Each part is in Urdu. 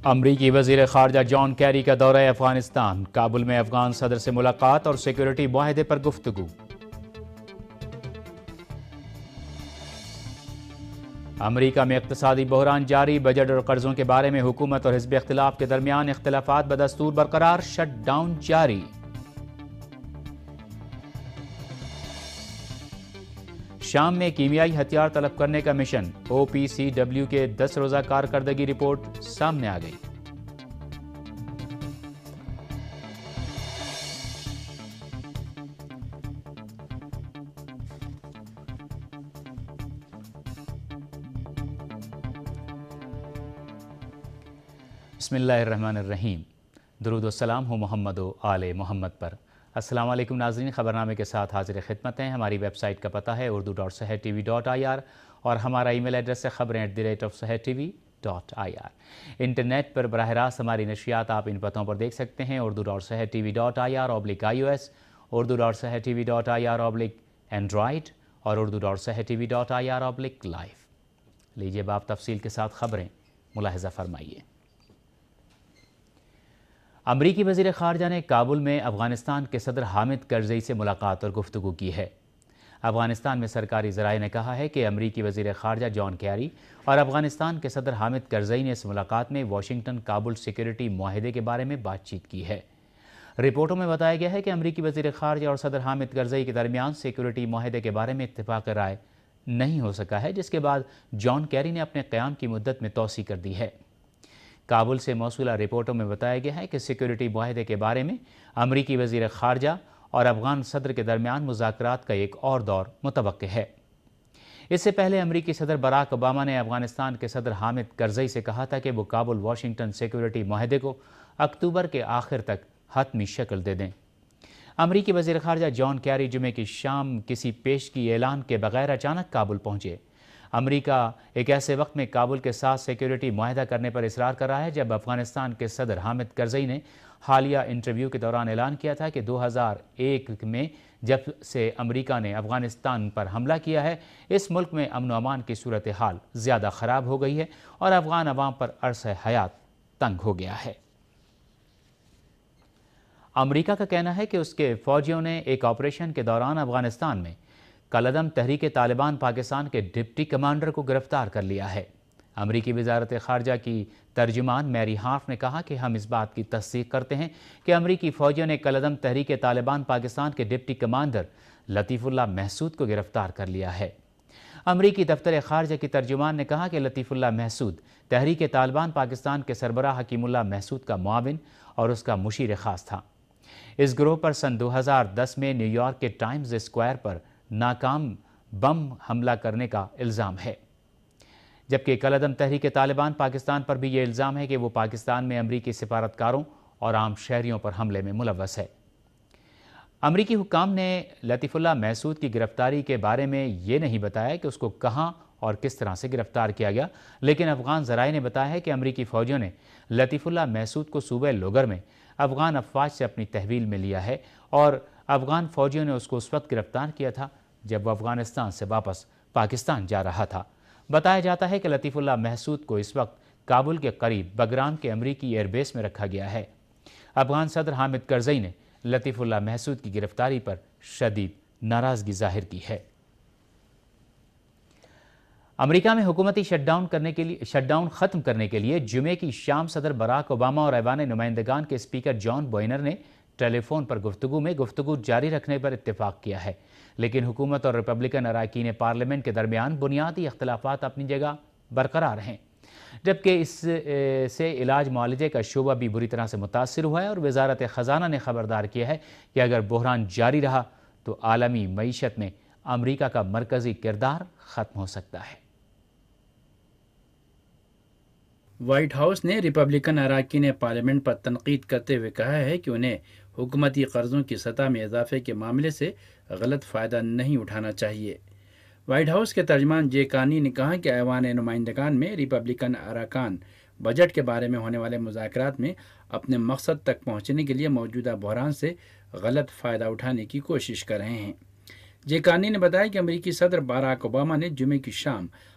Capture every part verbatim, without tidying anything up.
امریکی وزیر خارجہ جان کیری کا دورہ افغانستان، کابل میں افغان صدر سے ملاقات اور سیکورٹی معاہدے پر گفتگو۔ امریکہ میں اقتصادی بحران جاری، بجٹ اور قرضوں کے بارے میں حکومت اور حزب اختلاف کے درمیان اختلافات بدستور برقرار، شٹ ڈاؤن جاری۔ شام میں کیمیائی ہتھیار طلب کرنے کا مشن، او پی سی ڈبلیو کے دس روزہ کارکردگی رپورٹ سامنے آ گئی۔ بسم اللہ الرحمن الرحیم۔ درود و سلام ہو محمد و آل محمد پر۔ السلام علیکم ناظرین، خبرنامے کے ساتھ حاضر خدمت ہیں۔ ہماری ویب سائٹ کا پتہ ہے Urdu dot Sahar T V dot I R اور ہمارا ای میل ایڈریس ہے خبریں at the rate of Sahar T V dot I R. Internet پر براہ راست ہماری نشریات آپ ان پتوں پر دیکھ سکتے ہیں: Urdu dot Sahar T V dot I R oblique I O S, Urdu dot Sahar T V dot I R oblique android اور Urdu dot Sahar T V dot I R oblique live. لیجیے اب آپ تفصیل کے ساتھ خبریں ملاحظہ فرمائیے۔ امریکی وزیر خارجہ نے کابل میں افغانستان کے صدر حامد کرزئی سے ملاقات اور گفتگو کی ہے۔ افغانستان میں سرکاری ذرائع نے کہا ہے کہ امریکی وزیر خارجہ جان کیری اور افغانستان کے صدر حامد کرزئی نے اس ملاقات میں واشنگٹن کابل سیکورٹی معاہدے کے بارے میں بات چیت کی ہے۔ رپورٹوں میں بتایا گیا ہے کہ امریکی وزیر خارجہ اور صدر حامد کرزئی کے درمیان سیکورٹی معاہدے کے بارے میں اتفاق رائے نہیں ہو سکا ہے، جس کے بعد جان کیری نے اپنے قیام کی مدت میں توسیع کر دی ہے۔ کابل سے موصولہ رپورٹوں میں بتایا گیا ہے کہ سیکورٹی معاہدے کے بارے میں امریکی وزیر خارجہ اور افغان صدر کے درمیان مذاکرات کا ایک اور دور متوقع ہے۔ اس سے پہلے امریکی صدر براک اوباما نے افغانستان کے صدر حامد کرزئی سے کہا تھا کہ وہ کابل واشنگٹن سیکورٹی معاہدے کو اکتوبر کے آخر تک حتمی شکل دے دیں۔ امریکی وزیر خارجہ جان کیری جمعے کی شام کسی پیشگی اعلان کے بغیر اچانک کابل پہنچے۔ امریکہ ایک ایسے وقت میں کابل کے ساتھ سیکورٹی معاہدہ کرنے پر اصرار کر رہا ہے جب افغانستان کے صدر حامد کرزئی نے حالیہ انٹرویو کے دوران اعلان کیا تھا کہ دو ہزار ایک میں جب سے امریکہ نے افغانستان پر حملہ کیا ہے، اس ملک میں امن و امان کی صورتحال زیادہ خراب ہو گئی ہے اور افغان عوام پر عرصہ حیات تنگ ہو گیا ہے۔ امریکہ کا کہنا ہے کہ اس کے فوجیوں نے ایک آپریشن کے دوران افغانستان میں کالعدم تحریک طالبان پاکستان کے ڈپٹی کمانڈر کو گرفتار کر لیا ہے۔ امریکی وزارت خارجہ کی ترجمان میری ہارف نے کہا کہ ہم اس بات کی تصدیق کرتے ہیں کہ امریکی فوجیوں نے کالعدم تحریک طالبان پاکستان کے deputy commander Latifullah Mehsud کو گرفتار کر لیا ہے۔ امریکی دفتر خارجہ کی ترجمان نے کہا کہ لطیف اللہ محسود تحریک طالبان پاکستان کے سربراہ حکیم اللہ محسود کا معاون اور اس کا مشیر خاص تھا۔ اس گروہ پر سن دو ہزار دس میں نیو یارک کے ٹائمز اسکوائر پر ناکام بم حملہ کرنے کا الزام ہے، جبکہ کالعدم تحریک طالبان پاکستان پر بھی یہ الزام ہے کہ وہ پاکستان میں امریکی سفارتکاروں اور عام شہریوں پر حملے میں ملوث ہے۔ امریکی حکام نے لطیف اللہ محسود کی گرفتاری کے بارے میں یہ نہیں بتایا کہ اس کو کہاں اور کس طرح سے گرفتار کیا گیا، لیکن افغان ذرائع نے بتایا ہے کہ امریکی فوجیوں نے لطیف اللہ محسود کو صوبہ لوگر میں افغان افواج سے اپنی تحویل میں لیا ہے اور افغان فوجیوں نے اس کو اس وقت گرفتار کیا تھا جب وہ افغانستان سے واپس پاکستان جا رہا تھا۔ بتایا جاتا ہے کہ لطیف اللہ محسود کو اس وقت کابل کے قریب بگرام کے امریکی ایئر بیس میں رکھا گیا ہے۔ افغان صدر حامد کرزئی نے لطیف اللہ محسود کی گرفتاری پر شدید ناراضگی ظاہر کی ہے۔ امریکہ میں حکومتی شٹ ڈاؤن کرنے کے لیے شٹ ڈاؤن ختم کرنے کے لیے جمعے کی شام صدر براک اوباما اور ایوان نمائندگان کے اسپیکر جان بوئنر نے ٹیلی فون پر گفتگو میں گفتگو جاری رکھنے پر اتفاق کیا ہے، لیکن حکومت اور ریپبلکن اراکین پارلیمنٹ کے درمیان بنیادی اختلافات اپنی جگہ برقرار ہیں، جبکہ اس سے علاج معالجے کا شعبہ بھی بری طرح سے متاثر ہوا ہے اور وزارت خزانہ نے خبردار کیا ہے کہ اگر بحران جاری رہا تو عالمی معیشت میں امریکہ کا مرکزی کردار ختم ہو سکتا ہے۔ وائٹ ہاؤس نے ریپبلکن اراکین پارلیمنٹ پر تنقید کرتے ہوئے کہا ہے کہ انہیں حکومتی قرضوں کی سطح میں اضافے کے معاملے سے غلط فائدہ نہیں اٹھانا چاہیے۔ وائٹ ہاؤس کے ترجمان جے کارنی نے کہا کہ ایوان نمائندگان میں ریپبلکن اراکان بجٹ کے بارے میں ہونے والے مذاکرات میں اپنے مقصد تک پہنچنے کے لیے موجودہ بحران سے غلط فائدہ اٹھانے کی کوشش کر رہے ہیں۔ جے کارنی نے بتایا کہ امریکی صدر باراک اوباما نے جمعے کی شام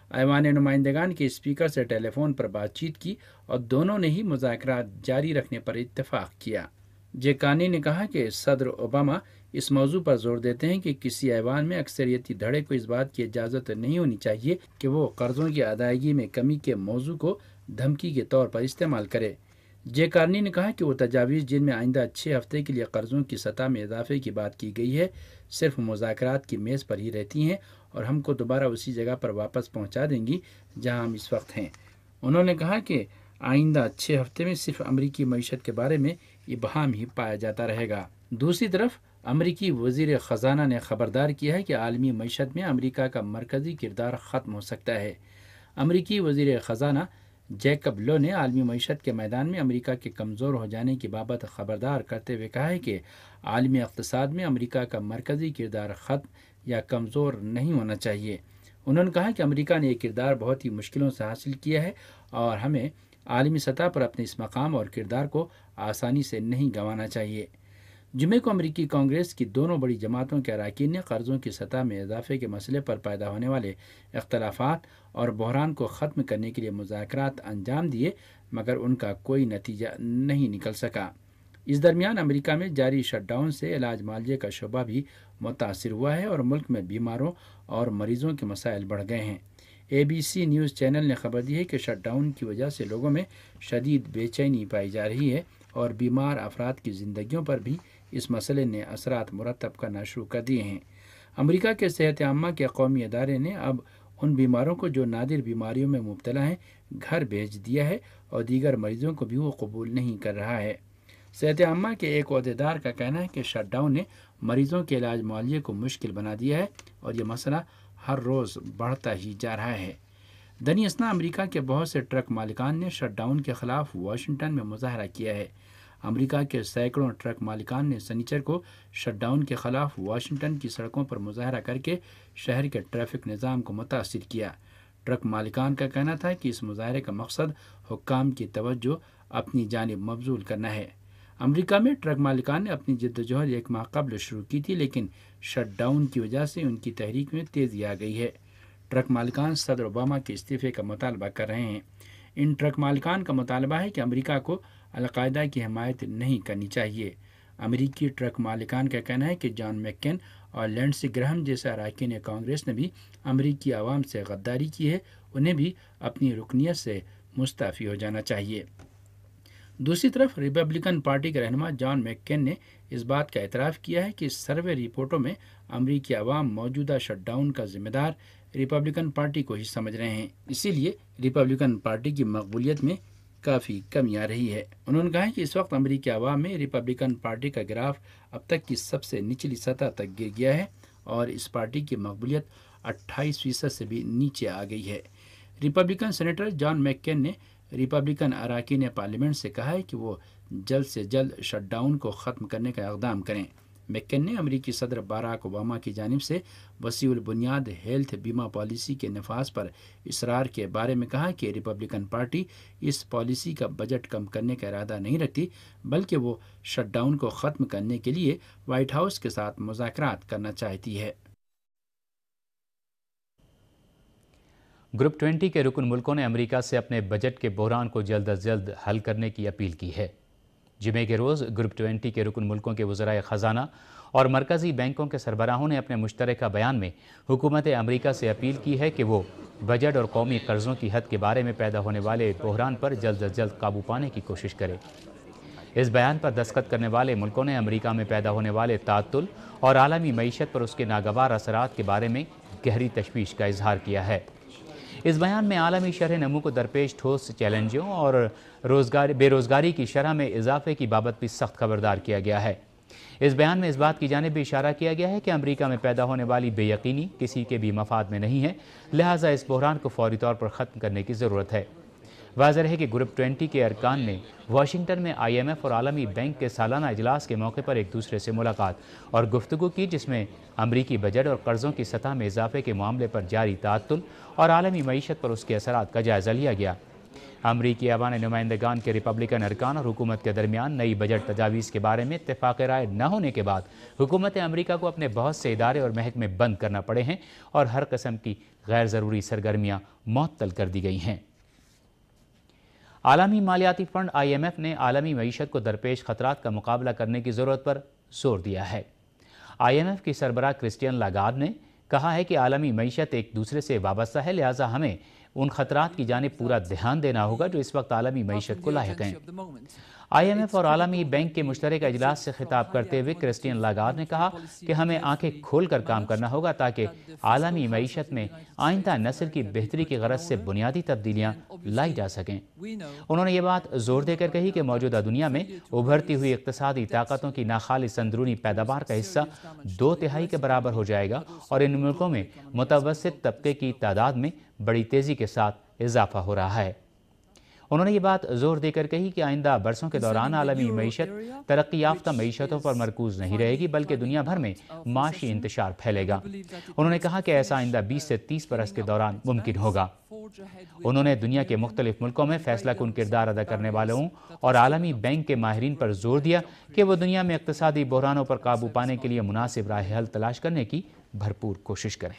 ایوان نمائندگان کے اسپیکر سے ٹیلی فون پر بات چیت کی اور دونوں نے ہی مذاکرات جاری رکھنے پر اتفاق کیا۔ جے کارنی نے کہا کہ صدر اوباما اس موضوع پر زور دیتے ہیں کہ کسی ایوان میں اکثریتی دھڑے کو اس بات کی اجازت نہیں ہونی چاہیے کہ وہ قرضوں کی ادائیگی میں کمی کے موضوع کو دھمکی کے طور پر استعمال کرے۔ جے کارنی نے کہا کہ وہ تجاویز جن میں آئندہ چھ ہفتے کے لیے قرضوں کی سطح میں اضافے کی بات کی گئی ہے صرف مذاکرات کی میز پر ہی رہتی ہیں اور ہم کو دوبارہ اسی جگہ پر واپس پہنچا دیں گی جہاں ہم اس وقت ہیں۔ انہوں نے کہا کہ آئندہ چھ ہفتے میں صرف امریکی معیشت کے بارے میں ابہام ہی پایا جاتا رہے گا۔ دوسری طرف امریکی وزیر خزانہ نے خبردار کیا ہے کہ عالمی معیشت میں امریکہ کا مرکزی کردار ختم ہو سکتا ہے۔ امریکی وزیر خزانہ جیکب لو نے عالمی معیشت کے میدان میں امریکہ کے کمزور ہو جانے کی بابت خبردار کرتے ہوئے کہا ہے کہ عالمی اقتصاد میں امریکہ کا مرکزی کردار ختم یا کمزور نہیں ہونا چاہیے۔ انہوں نے کہا کہ امریکہ نے یہ کردار بہت ہی مشکلوں سے حاصل کیا ہے اور ہمیں عالمی سطح پر اپنے اس مقام اور کردار کو آسانی سے نہیں گنوانا چاہیے۔ جمعے کو امریکی کانگریس کی دونوں بڑی جماعتوں کے اراکین نے قرضوں کی سطح میں اضافے کے مسئلے پر پیدا ہونے والے اختلافات اور بحران کو ختم کرنے کے لیے مذاکرات انجام دیے مگر ان کا کوئی نتیجہ نہیں نکل سکا۔ اس درمیان امریکہ میں جاری شٹ ڈاؤن سے علاج معالجے کا شعبہ بھی متاثر ہوا ہے اور ملک میں بیماروں اور مریضوں کے مسائل بڑھ گئے ہیں۔ A B C news channel نے خبر دی ہے کہ شٹ ڈاؤن کی وجہ سے لوگوں میں شدید بے چینی پائی جا رہی ہے اور بیمار افراد کی زندگیوں پر بھی اس مسئلے نے اثرات مرتب کرنا شروع کر دیے ہیں۔ امریکہ کے صحت عامہ کے قومی ادارے نے اب ان بیماروں کو جو نادر بیماریوں میں مبتلا ہیں گھر بھیج دیا ہے اور دیگر مریضوں کو بھی وہ قبول نہیں کر رہا ہے۔ صحت عامہ کے ایک عہدیدار کا کہنا ہے کہ شٹ ڈاؤن نے مریضوں کے علاج معالجے کو مشکل بنا دیا ہے اور یہ مسئلہ ہر روز بڑھتا ہی جا رہا ہے۔ دنی اثنا امریکہ کے بہت سے ٹرک مالکان نے شٹ ڈاؤن کے خلاف واشنگٹن میں مظاہرہ کیا ہے۔ امریکہ کے سینکڑوں ٹرک مالکان نے سنیچر کو شٹ ڈاؤن کے خلاف واشنگٹن کی سڑکوں پر مظاہرہ کر کے شہر کے ٹریفک نظام کو متاثر کیا۔ ٹرک مالکان کا کہنا تھا کہ اس مظاہرے کا مقصد حکام کی توجہ اپنی جانب مبذول کرنا ہے۔ امریکہ میں ٹرک مالکان نے اپنی جدوجہد ایک ماہ قبل شروع کی تھی لیکن شٹ ڈاؤن کی وجہ سے ان کی تحریک میں تیزی آ گئی ہے۔ ٹرک مالکان صدر اوباما کے استعفے کا مطالبہ کر رہے ہیں۔ ان ٹرک مالکان کا مطالبہ ہے کہ امریکہ کو القاعدہ کی حمایت نہیں کرنی چاہیے۔ امریکی ٹرک مالکان کا کہنا ہے کہ جان میک کین اور لینڈسی گرہم جیسے اراکین کانگریس نے بھی امریکی عوام سے غداری کی ہے، انہیں بھی اپنی رکنیت سے مستعفی ہو جانا چاہیے۔ دوسری طرف ریپبلکن پارٹی کے رہنما جان میک کین نے اس بات کا اعتراف کیا ہے کہ سروے رپورٹوں میں امریکی عوام موجودہ شٹ ڈاؤن کا ذمہ دار ریپبلکن پارٹی کو ہی سمجھ رہے ہیں، اسی لیے ریپبلکن پارٹی کی مقبولیت میں کافی کمی آ رہی ہے۔ انہوں نے کہا کہ اس وقت امریکی عوام میں ریپبلکن پارٹی کا گراف اب تک کی سب سے نچلی سطح تک گر گیا ہے اور اس پارٹی کی مقبولیت اٹھائیس فیصد سے بھی نیچے آ گئی ہے۔ Republican senator John McCain نے ریپبلکن اراکین پارلیمنٹ سے کہا ہے کہ وہ جلد سے جلد شٹ ڈاؤن کو ختم کرنے کا اقدام کریں۔ میک کین نے امریکی صدر باراک اوباما کی جانب سے وسیع البنیاد ہیلتھ بیمہ پالیسی کے نفاذ پر اصرار کے بارے میں کہا کہ ریپبلکن پارٹی اس پالیسی کا بجٹ کم کرنے کا ارادہ نہیں رکھتی بلکہ وہ شٹ ڈاؤن کو ختم کرنے کے لیے وائٹ ہاؤس کے ساتھ مذاکرات کرنا چاہتی ہے۔ گروپ ٹوئنٹی کے رکن ملکوں نے امریکہ سے اپنے بجٹ کے بحران کو جلد از جلد حل کرنے کی اپیل کی ہے۔ جمعے کے روز گروپ ٹوئنٹی کے رکن ملکوں کے وزرائے خزانہ اور مرکزی بینکوں کے سربراہوں نے اپنے مشترکہ بیان میں حکومت امریکہ سے اپیل کی ہے کہ وہ بجٹ اور قومی قرضوں کی حد کے بارے میں پیدا ہونے والے بحران پر جلد از جلد قابو پانے کی کوشش کرے۔ اس بیان پر دستخط کرنے والے ملکوں نے امریکہ میں پیدا ہونے والے تعطل اور عالمی معیشت پر اس کے ناگوار اثرات کے بارے میں گہری تشویش کا اظہار کیا ہے۔ اس بیان میں عالمی شرح نمو کو درپیش ٹھوس چیلنجوں اور روزگار بے روزگاری کی شرح میں اضافے کی بابت بھی سخت خبردار کیا گیا ہے۔ اس بیان میں اس بات کی جانب بھی اشارہ کیا گیا ہے کہ امریکہ میں پیدا ہونے والی بے یقینی کسی کے بھی مفاد میں نہیں ہے، لہٰذا اس بحران کو فوری طور پر ختم کرنے کی ضرورت ہے۔ واضح ہے کہ گروپ ٹوئنٹی کے ارکان نے واشنگٹن میں آئی ایم ایف اور عالمی بینک کے سالانہ اجلاس کے موقع پر ایک دوسرے سے ملاقات اور گفتگو کی، جس میں امریکی بجٹ اور قرضوں کی سطح میں اضافے کے معاملے پر جاری تعطل اور عالمی معیشت پر اس کے اثرات کا جائزہ لیا گیا۔ امریکی ایوان نمائندگان کے ریپبلکن ارکان اور حکومت کے درمیان نئی بجٹ تجاویز کے بارے میں اتفاق رائے نہ ہونے کے بعد حکومت امریکہ کو اپنے بہت سے ادارے اور محکمے بند کرنا پڑے ہیں اور ہر قسم کی غیر ضروری سرگرمیاں معطل کر دی گئی ہیں۔ عالمی مالیاتی فنڈ آئی ایم ایف نے عالمی معیشت کو درپیش خطرات کا مقابلہ کرنے کی ضرورت پر زور دیا ہے۔ آئی ایم ایف کی سربراہ کرسٹین لاگارڈ نے کہا ہے کہ عالمی معیشت ایک دوسرے سے وابستہ ہے، لہٰذا ہمیں ان خطرات کی جانب پورا دھیان دینا ہوگا جو اس وقت عالمی معیشت کو لاحق ہیں۔ آئی ایم ایف اور عالمی بینک کے مشترکہ اجلاس سے خطاب کرتے ہوئے کرسٹین لاگارڈ نے کہا کہ ہمیں آنکھیں کھول کر کام کرنا ہوگا تاکہ عالمی معیشت میں آئندہ نسل کی بہتری کی غرض سے بنیادی تبدیلیاں لائی جا سکیں۔ انہوں نے یہ بات زور دے کر کہی کہ موجودہ دنیا میں ابھرتی ہوئی اقتصادی طاقتوں کی ناخالص اندرونی پیداوار کا حصہ دو تہائی کے برابر ہو جائے گا اور ان ملکوں میں متوسط طبقے کی تعداد میں بڑی تیزی کے ساتھ اضافہ ہو رہا ہے۔ انہوں نے یہ بات زور دے کر کہی کہ آئندہ برسوں کے دوران عالمی معیشت ترقی یافتہ معیشتوں پر مرکوز نہیں رہے گی بلکہ دنیا بھر میں معاشی انتشار پھیلے گا۔ انہوں نے کہا کہ ایسا آئندہ بیس سے تیس برس کے دوران ممکن ہوگا۔ انہوں نے دنیا کے مختلف ملکوں میں فیصلہ کن کردار ادا کرنے والوں اور عالمی بینک کے ماہرین پر زور دیا کہ وہ دنیا میں اقتصادی بحرانوں پر قابو پانے کے لیے مناسب راہ حل تلاش کرنے کی بھرپور کوشش کریں۔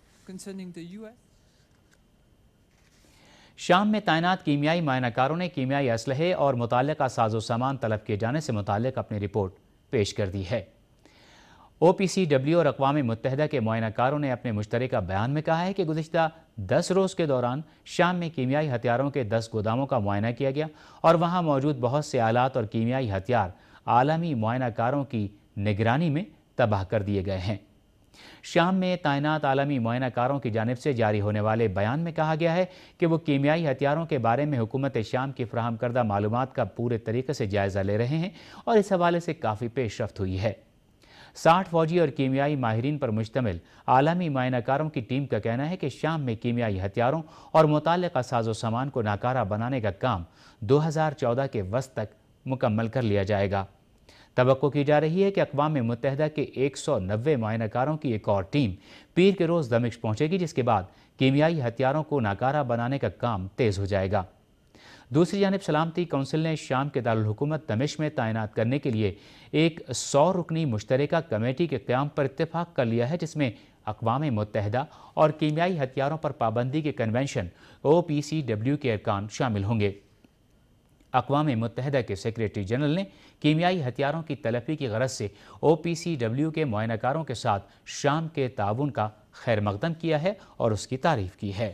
شام میں تعینات کیمیائی معائنہ کاروں نے کیمیائی اسلحے اور متعلقہ ساز و سامان طلب کیے جانے سے متعلق اپنی رپورٹ پیش کر دی ہے۔ او پی سی ڈبلیو اور اقوام متحدہ کے معائنہ کاروں نے اپنے مشترکہ بیان میں کہا ہے کہ گزشتہ دس روز کے دوران شام میں کیمیائی ہتھیاروں کے دس گوداموں کا معائنہ کیا گیا اور وہاں موجود بہت سے آلات اور کیمیائی ہتھیار عالمی معائنہ کاروں کی نگرانی میں تباہ کر دیے گئے ہیں۔ شام میں تعینات عالمی معائنہ کاروں کی جانب سے جاری ہونے والے بیان میں کہا گیا ہے کہ وہ کیمیائی ہتھیاروں کے بارے میں حکومت شام کی فراہم کردہ معلومات کا پورے طریقے سے جائزہ لے رہے ہیں اور اس حوالے سے کافی پیش رفت ہوئی ہے۔ ساٹھ فوجی اور کیمیائی ماہرین پر مشتمل عالمی معائنہ کاروں کی ٹیم کا کہنا ہے کہ شام میں کیمیائی ہتھیاروں اور متعلقہ ساز و سامان کو ناکارہ بنانے کا کام دو ہزار چودہ کے وسط تک مکمل کر لیا جائے گا۔ توقع کی جا رہی ہے کہ اقوام متحدہ کے ایک سو نوے معائنہ کاروں کی ایک اور ٹیم پیر کے روز دمشق پہنچے گی، جس کے بعد کیمیائی ہتھیاروں کو ناکارہ بنانے کا کام تیز ہو جائے گا۔ دوسری جانب سلامتی کونسل نے شام کے دارالحکومت دمشق میں تعینات کرنے کے لیے ایک سو رکنی مشترکہ کمیٹی کے قیام پر اتفاق کر لیا ہے، جس میں اقوام متحدہ اور کیمیائی ہتھیاروں پر پابندی کے کنونشن او پی سی ڈبلیو کے ارکان شامل ہوں گے۔ اقوام متحدہ کے سیکریٹری جنرل نے کیمیائی ہتھیاروں کی تلفی کی غرض سے او پی سی ڈبلیو کے معائنہ کاروں کے ساتھ شام کے تعاون کا خیر مقدم کیا ہے اور اس کی تعریف کی ہے۔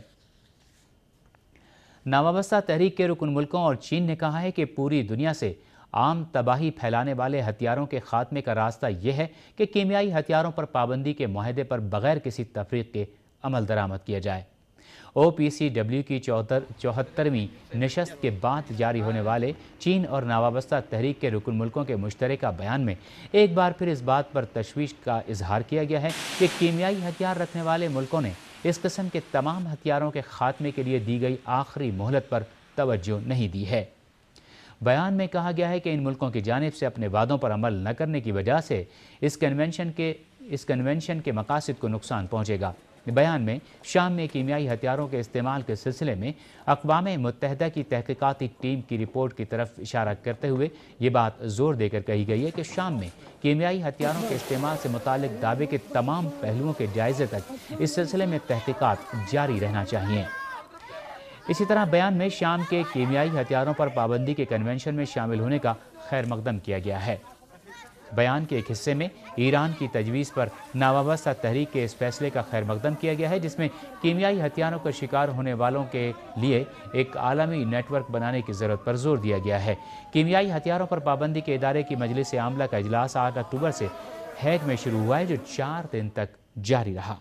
نوابستہ تحریک کے رکن ملکوں اور چین نے کہا ہے کہ پوری دنیا سے عام تباہی پھیلانے والے ہتھیاروں کے خاتمے کا راستہ یہ ہے کہ کیمیائی ہتھیاروں پر پابندی کے معاہدے پر بغیر کسی تفریق کے عمل درآمد کیا جائے۔ او پی سی ڈبلیو کی چوہترویں نشست کے بعد جاری ہونے والے چین اور نوابستہ تحریک کے رکن ملکوں کے مشترکہ بیان میں ایک بار پھر اس بات پر تشویش کا اظہار کیا گیا ہے کہ کیمیائی ہتھیار رکھنے والے ملکوں نے اس قسم کے تمام ہتھیاروں کے خاتمے کے لیے دی گئی آخری مہلت پر توجہ نہیں دی ہے۔ بیان میں کہا گیا ہے کہ ان ملکوں کی جانب سے اپنے وعدوں پر عمل نہ کرنے کی وجہ سے اس کنونشن کے اس کنونشن کے مقاصد کو نقصان پہنچے گا۔ بیان میں شام میں کیمیائی ہتھیاروں کے استعمال کے سلسلے میں اقوام متحدہ کی تحقیقاتی ٹیم کی رپورٹ کی طرف اشارہ کرتے ہوئے یہ بات زور دے کر کہی گئی ہے کہ شام میں کیمیائی ہتھیاروں کے استعمال سے متعلق دعوے کے تمام پہلوؤں کے جائزے تک اس سلسلے میں تحقیقات جاری رہنا چاہیے۔ اسی طرح بیان میں شام کے کیمیائی ہتھیاروں پر پابندی کے کنونشن میں شامل ہونے کا خیر مقدم کیا گیا ہے۔ بیان کے ایک حصے میں ایران کی تجویز پر نوابستہ تحریک کے اس فیصلے کا خیر مقدم کیا گیا ہے، جس میں کیمیائی ہتھیاروں کا شکار ہونے والوں کے لیے ایک عالمی نیٹ ورک بنانے کی ضرورت پر زور دیا گیا ہے۔ کیمیائی ہتھیاروں پر پابندی کے ادارے کی مجلس عاملہ کا اجلاس آٹھ اکتوبر سے ہیگ میں شروع ہوا ہے، جو چار دن تک جاری رہا۔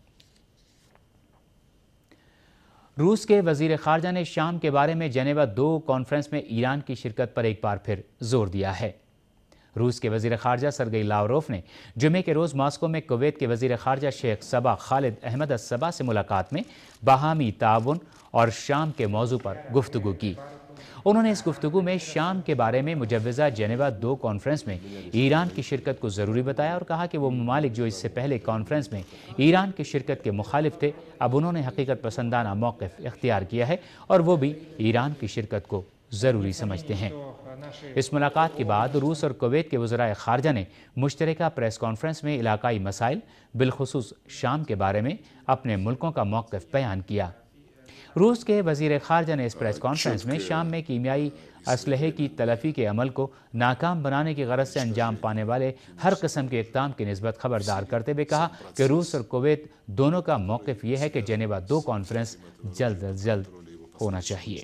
روس کے وزیر خارجہ نے شام کے بارے میں جنیوا دو کانفرنس میں ایران کی شرکت پر ایک بار پھر زور دیا ہے۔ روس کے وزیر خارجہ سرگئی لاوروف نے جمعے کے روز ماسکو میں کویت کے وزیر خارجہ شیخ صبا خالد احمد الصبا سے ملاقات میں باہمی تعاون اور شام کے موضوع پر گفتگو کی۔ انہوں نے اس گفتگو میں شام کے بارے میں مجوزہ جنیوا دو کانفرنس میں ایران کی شرکت کو ضروری بتایا اور کہا کہ وہ ممالک جو اس سے پہلے کانفرنس میں ایران کی شرکت کے مخالف تھے اب انہوں نے حقیقت پسندانہ موقف اختیار کیا ہے اور وہ بھی ایران کی شرکت کو ضروری سمجھتے ہیں۔ اس ملاقات کے بعد روس اور کویت کے وزرائے خارجہ نے مشترکہ پریس کانفرنس میں علاقائی مسائل بالخصوص شام کے بارے میں اپنے ملکوں کا موقف بیان کیا۔ روس کے وزیر خارجہ نے اس پریس کانفرنس میں شام میں کیمیائی اسلحے کی تلفی کے عمل کو ناکام بنانے کی غرض سے انجام پانے والے ہر قسم کے اقدام کی نسبت خبردار کرتے ہوئے کہا کہ روس اور کویت دونوں کا موقف یہ ہے کہ جنیوا دو کانفرنس جلد از جلد ہونا چاہیے۔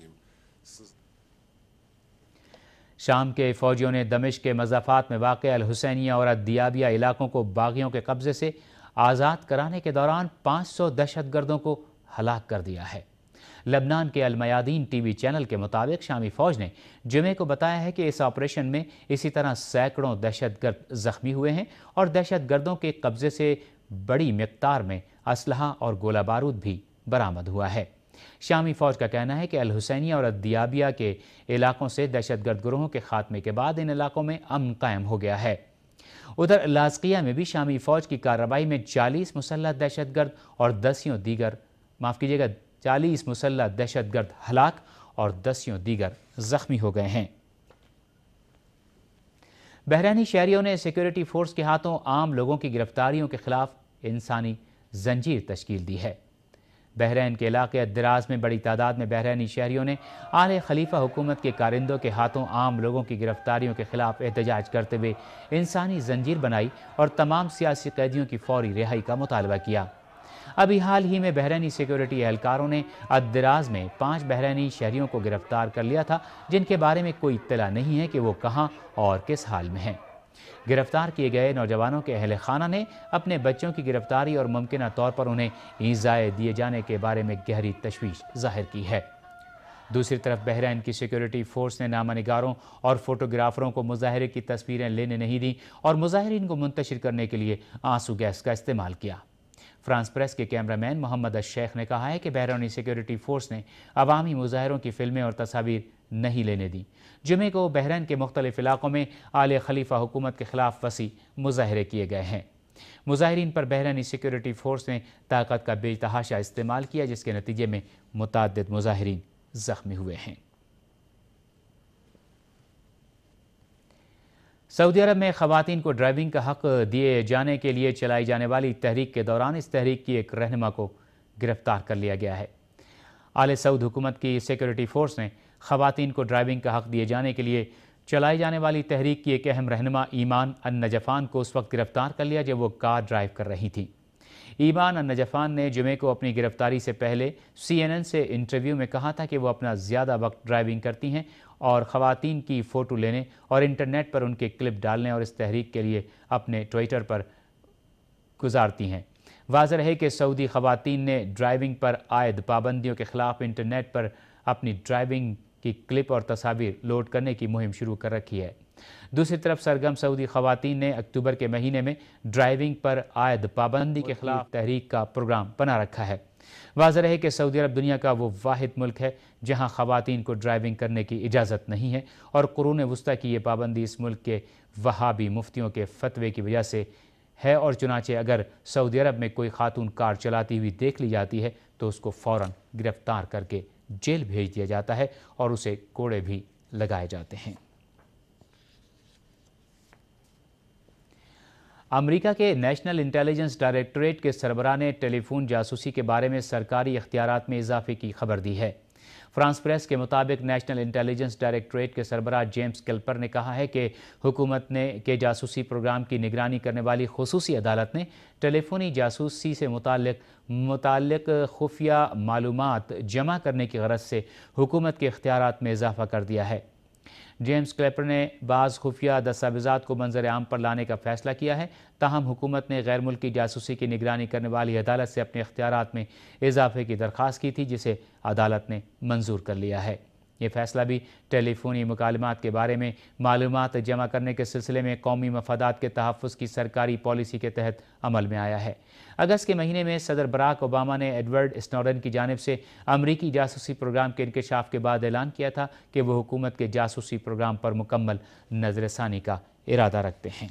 شام کے فوجیوں نے دمشق کے مضافات میں واقع الحسینیہ اور الدیابیہ علاقوں کو باغیوں کے قبضے سے آزاد کرانے کے دوران پانچ سو دہشت گردوں کو ہلاک کر دیا ہے۔ لبنان کے المیادین ٹی وی چینل کے مطابق شامی فوج نے جمعے کو بتایا ہے کہ اس آپریشن میں اسی طرح سینکڑوں دہشت گرد زخمی ہوئے ہیں اور دہشت گردوں کے قبضے سے بڑی مقدار میں اسلحہ اور گولہ بارود بھی برآمد ہوا ہے۔ شامی فوج کا کہنا ہے کہ الحسینیہ اور الدیابیہ کے علاقوں سے دہشت گرد گروہوں کے خاتمے کے بعد ان علاقوں میں امن قائم ہو گیا ہے۔ ادھر لاذقیہ میں بھی شامی فوج کی کارروائی میں چالیس مسلح دہشت گرد اور دسیوں دیگر معاف کیجیے گا چالیس مسلح دہشت گرد ہلاک اور دسیوں دیگر زخمی ہو گئے ہیں۔ بحرینی شہریوں نے سیکورٹی فورس کے ہاتھوں عام لوگوں کی گرفتاریوں کے خلاف انسانی زنجیر تشکیل دی ہے۔ بحرین کے علاقے دراز میں بڑی تعداد میں بحرینی شہریوں نے آل خلیفہ حکومت کے کارندوں کے ہاتھوں عام لوگوں کی گرفتاریوں کے خلاف احتجاج کرتے ہوئے انسانی زنجیر بنائی اور تمام سیاسی قیدیوں کی فوری رہائی کا مطالبہ کیا۔ ابھی حال ہی میں بحرینی سیکورٹی اہلکاروں نے الدراز میں پانچ بحرینی شہریوں کو گرفتار کر لیا تھا جن کے بارے میں کوئی اطلاع نہیں ہے کہ وہ کہاں اور کس حال میں ہیں۔ گرفتار کیے گئے نوجوانوں کے اہل خانہ نے اپنے بچوں کی گرفتاری اور ممکنہ طور پر انہیں ایذائے دیے جانے کے بارے میں گہری تشویش ظاہر کی ہے۔ دوسری طرف بحرین کی سیکورٹی فورس نے نامہ نگاروں اور فوٹوگرافروں کو مظاہرے کی تصویریں لینے نہیں دیں اور مظاہرین کو منتشر کرنے کے لیے آنسو گیس کا استعمال کیا۔ فرانس پریس کے کیمرامین محمد الشیخ نے کہا ہے کہ بحرینی سیکورٹی فورس نے عوامی مظاہروں کی فلمیں اور تصاویر نہیں لینے دیں۔ جمعے کو بحرین کے مختلف علاقوں میں آل خلیفہ حکومت کے خلاف وسیع مظاہرے کیے گئے ہیں۔ مظاہرین پر بحرینی سیکورٹی فورس نے طاقت کا بے تحاشا استعمال کیا جس کے نتیجے میں متعدد مظاہرین زخمی ہوئے ہیں۔ سعودی عرب میں خواتین کو ڈرائیونگ کا حق دیے جانے کے لیے چلائی جانے والی تحریک کے دوران اس تحریک کی ایک رہنما کو گرفتار کر لیا گیا ہے۔ آل سعود حکومت کی سیکورٹی فورس نے خواتین کو ڈرائیونگ کا حق دیے جانے کے لیے چلائی جانے والی تحریک کی ایک اہم رہنما ایمان النجفان کو اس وقت گرفتار کر لیا جب وہ کار ڈرائیو کر رہی تھی۔ ایمان النجفان نے جمعے کو اپنی گرفتاری سے پہلے سی این این سے انٹرویو میں کہا تھا کہ وہ اپنا زیادہ وقت ڈرائیونگ کرتی ہیں اور خواتین کی فوٹو لینے اور انٹرنیٹ پر ان کے کلپ ڈالنے اور اس تحریک کے لیے اپنے ٹویٹر پر گزارتی ہیں۔ واضح ہے کہ سعودی خواتین نے ڈرائیونگ پر عائد پابندیوں کے خلاف انٹرنیٹ پر اپنی ڈرائیونگ کی کلپ اور تصاویر لوڈ کرنے کی مہم شروع کر رکھی ہے۔ دوسری طرف سرگرم سعودی خواتین نے اکتوبر کے مہینے میں ڈرائیونگ پر عائد پابندی کے خلاف تحریک کا پروگرام بنا رکھا ہے۔ واضح ہے کہ سعودی عرب دنیا کا وہ واحد ملک ہے جہاں خواتین کو ڈرائیونگ کرنے کی اجازت نہیں ہے اور قرون وسطیٰ کی یہ پابندی اس ملک کے وہابی مفتیوں کے فتوے کی وجہ سے ہے اور چنانچہ اگر سعودی عرب میں کوئی خاتون کار چلاتی ہوئی دیکھ لی جاتی ہے تو اس کو فوراً گرفتار کر کے جیل بھیج دیا جاتا ہے اور اسے کوڑے بھی لگائے جاتے ہیں۔ امریکہ کے نیشنل انٹیلیجنس ڈائریکٹوریٹ کے سربراہ نے ٹیلی فون جاسوسی کے بارے میں سرکاری اختیارات میں اضافے کی خبر دی ہے۔ فرانس پریس کے مطابق نیشنل انٹیلیجنس ڈائریکٹوریٹ کے سربراہ جیمز کیلپر نے کہا ہے کہ حکومت نے کے جاسوسی پروگرام کی نگرانی کرنے والی خصوصی عدالت نے ٹیلی فونی جاسوسی سے متعلق متعلق خفیہ معلومات جمع کرنے کی غرض سے حکومت کے اختیارات میں اضافہ کر دیا ہے۔ جیمز کلیپر نے بعض خفیہ دستاویزات کو منظر عام پر لانے کا فیصلہ کیا ہے، تاہم حکومت نے غیر ملکی جاسوسی کی نگرانی کرنے والی عدالت سے اپنے اختیارات میں اضافے کی درخواست کی تھی جسے عدالت نے منظور کر لیا ہے۔ یہ فیصلہ بھی ٹیلی فونی مکالمات کے بارے میں معلومات جمع کرنے کے سلسلے میں قومی مفادات کے تحفظ کی سرکاری پالیسی کے تحت عمل میں آیا ہے۔ اگست کے مہینے میں صدر براک اوباما نے ایڈورڈ اسنوڈن کی جانب سے امریکی جاسوسی پروگرام کے انکشاف کے بعد اعلان کیا تھا کہ وہ حکومت کے جاسوسی پروگرام پر مکمل نظر ثانی کا ارادہ رکھتے ہیں۔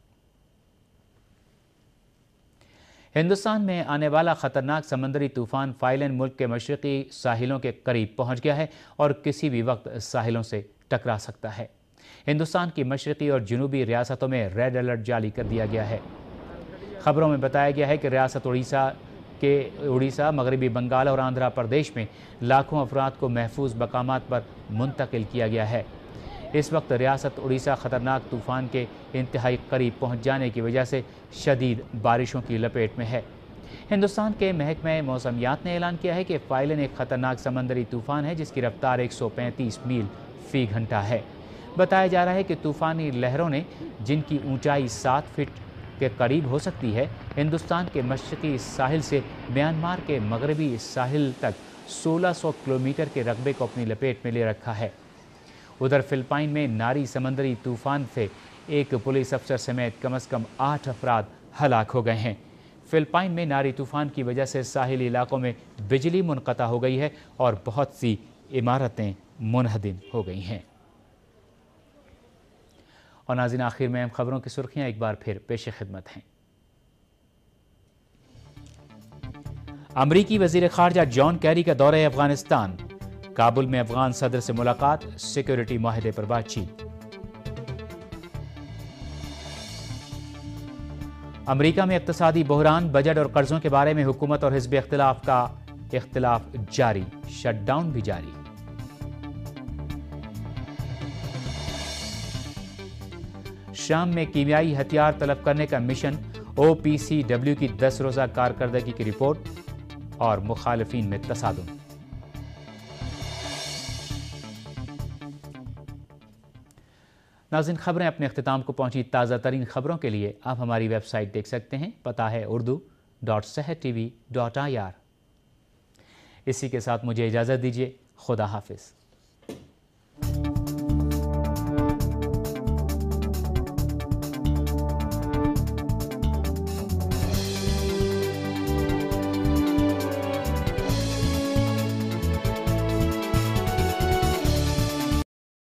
ہندوستان میں آنے والا خطرناک سمندری طوفان فائلن ملک کے مشرقی ساحلوں کے قریب پہنچ گیا ہے اور کسی بھی وقت ساحلوں سے ٹکرا سکتا ہے۔ ہندوستان کی مشرقی اور جنوبی ریاستوں میں ریڈ الرٹ جاری کر دیا گیا ہے۔ خبروں میں بتایا گیا ہے کہ ریاست اڑیسہ کے اڑیسہ، مغربی بنگال اور آندھرا پردیش میں لاکھوں افراد کو محفوظ مقامات پر منتقل کیا گیا ہے۔ اس وقت ریاست اڑیسہ خطرناک طوفان کے انتہائی قریب پہنچ جانے کی وجہ سے شدید بارشوں کی لپیٹ میں ہے۔ ہندوستان کے محکمہ موسمیات نے اعلان کیا ہے کہ فائلن ایک خطرناک سمندری طوفان ہے جس کی رفتار ایک سو پینتیس میل فی گھنٹہ ہے۔ بتایا جا رہا ہے کہ طوفانی لہروں نے، جن کی اونچائی سات فٹ کے قریب ہو سکتی ہے، ہندوستان کے مشرقی ساحل سے میانمار کے مغربی ساحل تک سولہ سو کلومیٹر کے رقبے کو اپنی لپیٹ میں لے رکھا ہے۔ ادھر فلپائن میں ناری سمندری طوفان سے ایک پولیس افسر سمیت کم از کم آٹھ افراد ہلاک ہو گئے ہیں۔ فلپائن میں ناری طوفان کی وجہ سے ساحلی علاقوں میں بجلی منقطع ہو گئی ہے اور بہت سی عمارتیں منہدم ہو گئی ہیں۔ اور ناظرین، آخر میں ہم خبروں کی سرخیاں ایک بار پھر پیش خدمت ہیں۔ امریکی وزیر خارجہ جان کیری کا دورہ افغانستان، کابل میں افغان صدر سے ملاقات، سیکورٹی معاہدے پر بات چیت۔ امریکہ میں اقتصادی بحران، بجٹ اور قرضوں کے بارے میں حکومت اور حزب اختلاف کا اختلاف جاری، شٹ ڈاؤن بھی جاری۔ شام میں کیمیائی ہتھیار طلب کرنے کا مشن، او پی سی ڈبلیو کی دس روزہ کارکردگی کی رپورٹ اور مخالفین میں تصادم۔ ناظرین، خبریں اپنے اختتام کو پہنچی۔ تازہ ترین خبروں کے لیے آپ ہماری ویب سائٹ دیکھ سکتے ہیں، پتہ ہے Urdu dot Sahar T V dot I R. اسی کے ساتھ مجھے اجازت دیجیے، خدا حافظ۔